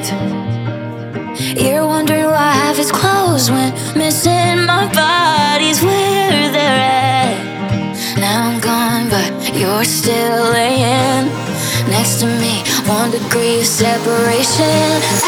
You're wondering why half is closed when missing my body's where they're at. Now I'm gone, but you're still laying next to me. 1 degree of separation.